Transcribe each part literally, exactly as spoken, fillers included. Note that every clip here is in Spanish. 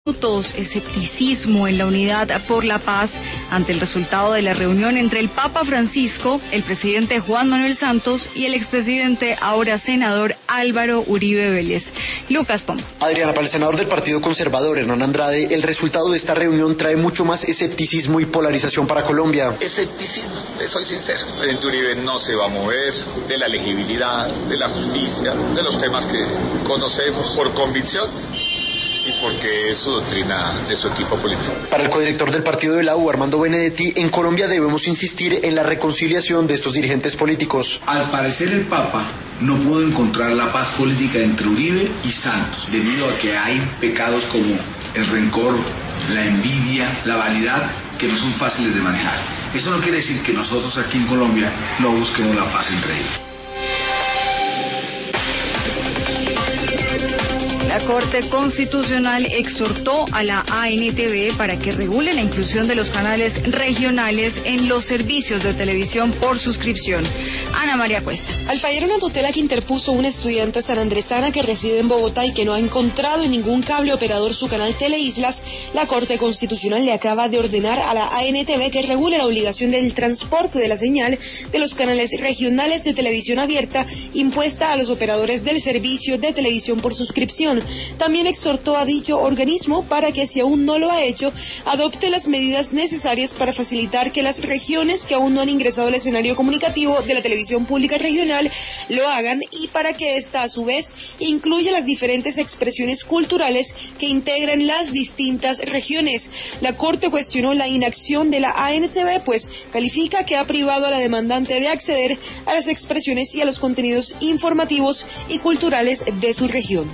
Escepticismo en la Unidad por la Paz ante el resultado de la reunión entre el Papa Francisco, el presidente Juan Manuel Santos y el expresidente, ahora senador Álvaro Uribe Vélez. Lucas Pombo. Adriana, para el senador del Partido Conservador, Hernán Andrade, el resultado de esta reunión trae mucho más escepticismo y polarización para Colombia. Escepticismo, le soy sincero. El presidente Uribe no se va a mover de la legibilidad, de la justicia, de los temas que conocemos por convicción y porque es su doctrina de su equipo político. Para el codirector del partido de la U, Armando Benedetti, en Colombia debemos insistir en la reconciliación de estos dirigentes políticos. Al parecer el Papa no pudo encontrar la paz política entre Uribe y Santos, debido a que hay pecados como el rencor, la envidia, la vanidad, que no son fáciles de manejar. Eso no quiere decir que nosotros aquí en Colombia no busquemos la paz entre ellos. La Corte Constitucional exhortó a la A N T V para que regule la inclusión de los canales regionales en los servicios de televisión por suscripción. Ana María Cuesta. Al fallar una tutela que interpuso una estudiante sanandresana que reside en Bogotá y que no ha encontrado en ningún cable operador su canal Teleislas, la Corte Constitucional le acaba de ordenar a la A N T V que regule la obligación del transporte de la señal de los canales regionales de televisión abierta impuesta a los operadores del servicio de televisión por suscripción. También exhortó a dicho organismo para que, si aún no lo ha hecho, adopte las medidas necesarias para facilitar que las regiones que aún no han ingresado al escenario comunicativo de la televisión pública regional lo hagan, y para que ésta, a su vez, incluya las diferentes expresiones culturales que integran las distintas regiones. La Corte cuestionó la inacción de la A N T V, pues califica que ha privado a la demandante de acceder a las expresiones y a los contenidos informativos y culturales de su región.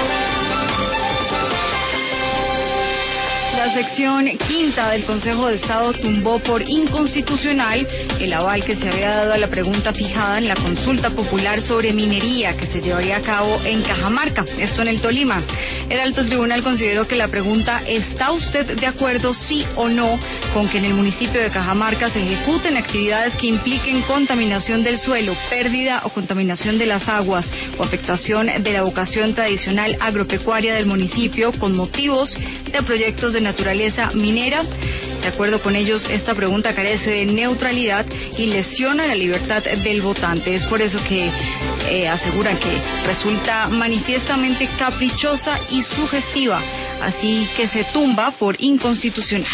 La sección quinta del Consejo de Estado tumbó por inconstitucional el aval que se había dado a la pregunta fijada en la consulta popular sobre minería que se llevaría a cabo en Cajamarca, esto en el Tolima. El alto tribunal consideró que la pregunta ¿está usted de acuerdo, sí o no, con que en el municipio de Cajamarca se ejecuten actividades que impliquen contaminación del suelo, pérdida o contaminación de las aguas o afectación de la vocación tradicional agropecuaria del municipio con motivos de proyectos de naturaleza minera? De acuerdo con ellos, esta pregunta carece de neutralidad y lesiona la libertad del votante. Es por eso que eh, aseguran que resulta manifiestamente caprichosa y sugestiva, así que se tumba por inconstitucional.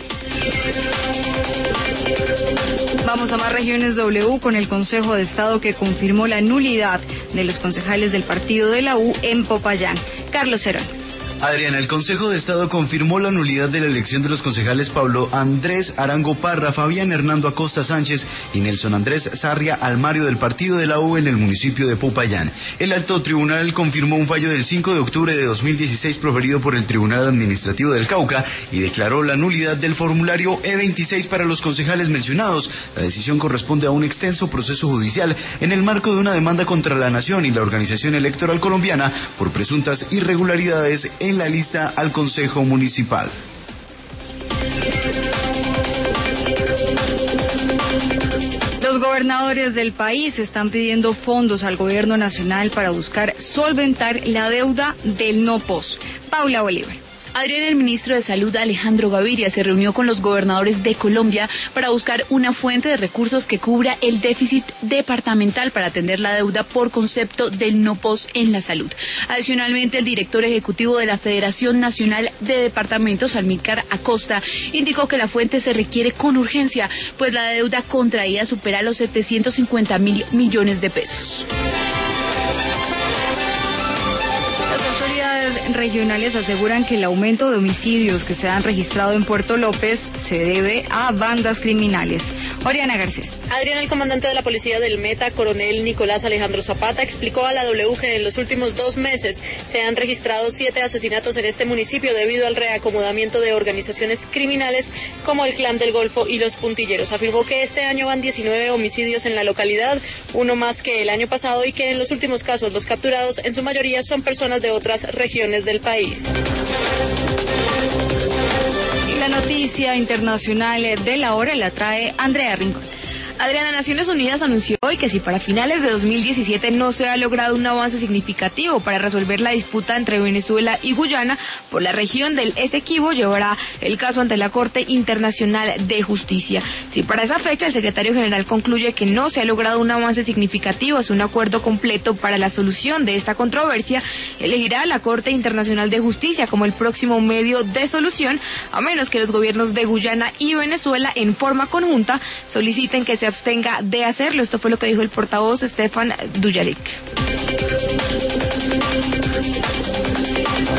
Vamos a más regiones W con el Consejo de Estado que confirmó la nulidad de los concejales del partido de la U en Popayán. Carlos Cerón. Adriana, el Consejo de Estado confirmó la nulidad de la elección de los concejales Pablo Andrés Arango Parra, Fabián Hernando Acosta Sánchez y Nelson Andrés Sarria Almario del partido de la U en el municipio de Popayán. El alto tribunal confirmó un fallo del cinco de octubre de dos mil dieciséis proferido por el Tribunal Administrativo del Cauca y declaró la nulidad del formulario E veintiséis para los concejales mencionados. La decisión corresponde a un extenso proceso judicial en el marco de una demanda contra la Nación y la Organización Electoral Colombiana por presuntas irregularidades en en la lista al Consejo Municipal. Los gobernadores del país están pidiendo fondos al gobierno nacional para buscar solventar la deuda del no P O S. Paula Bolívar. Adrián, el ministro de Salud, Alejandro Gaviria, se reunió con los gobernadores de Colombia para buscar una fuente de recursos que cubra el déficit departamental para atender la deuda por concepto del no P O S en la salud. Adicionalmente, el director ejecutivo de la Federación Nacional de Departamentos, Amílcar Acosta, indicó que la fuente se requiere con urgencia, pues la deuda contraída supera los setecientos cincuenta mil millones de pesos. Regionales aseguran que el aumento de homicidios que se han registrado en Puerto López se debe a bandas criminales. Oriana Garcés. Adrián, el comandante de la policía del Meta, coronel Nicolás Alejandro Zapata, explicó a la W que en los últimos dos meses se han registrado siete asesinatos en este municipio debido al reacomodamiento de organizaciones criminales como el Clan del Golfo y los Puntilleros. Afirmó que este año van diecinueve homicidios en la localidad, uno más que el año pasado, y que en los últimos casos los capturados en su mayoría son personas de otras regiones del país. Y la noticia internacional de la hora la trae Andrea Rincón. Adriana, Naciones Unidas anunció hoy que si para finales de dos mil diecisiete no se ha logrado un avance significativo para resolver la disputa entre Venezuela y Guyana por la región del Esequibo, llevará el caso ante la Corte Internacional de Justicia. Si para esa fecha el secretario general concluye que no se ha logrado un avance significativo hacia un acuerdo completo para la solución de esta controversia, elegirá a la Corte Internacional de Justicia como el próximo medio de solución, a menos que los gobiernos de Guyana y Venezuela en forma conjunta soliciten que se abstenga de hacerlo. Esto fue lo que dijo el portavoz Stefan Dujarric.